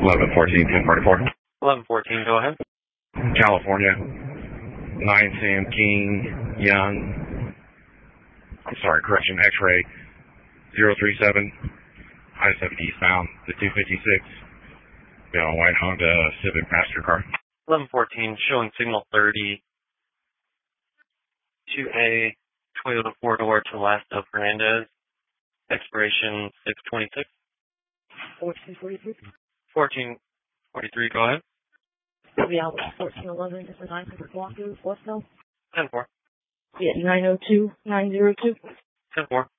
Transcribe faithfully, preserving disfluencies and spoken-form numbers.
eleven fourteen, ten forty-four. eleven fourteen, go ahead. California. nine Sam King Young. I'm sorry, correction, X-ray. zero three seven. I seven eastbound. The two fifty-six. You know, white Honda Civic passenger car. eleven fourteen, showing signal thirty. to a Toyota four-door to the left of Hernandez. Expiration six twenty-six. fourteen forty-three. fourteen forty-three, go ahead. We out fourteen eleven, this is nine hundred block two, Westville. ten four. Yeah, nine oh two, nine oh two. ten four.